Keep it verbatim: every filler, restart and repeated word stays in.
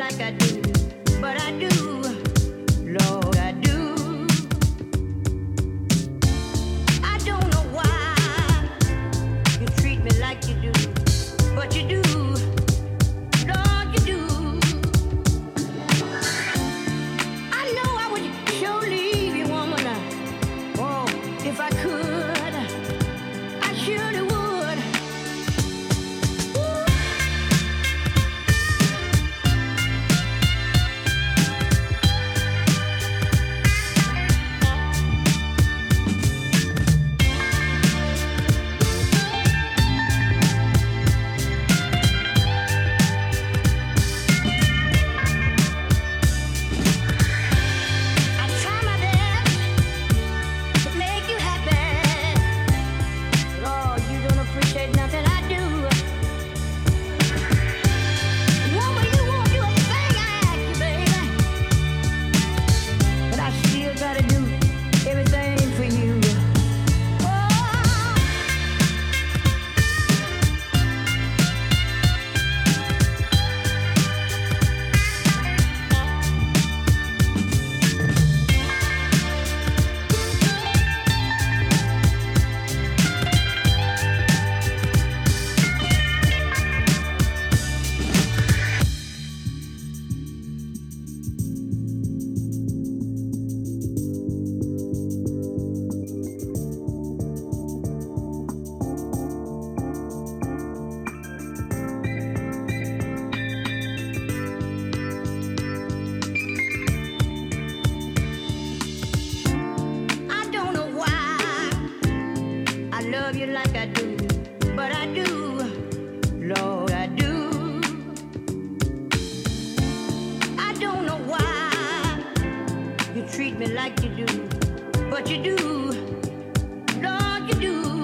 like I do, but I do, Lord, I do. I don't know why you treat me like you do, but you do, Lord, you do. I know I would sure leave you, woman, oh, if I could, I surely would. Treat me like you do, but you do, Lord, you do.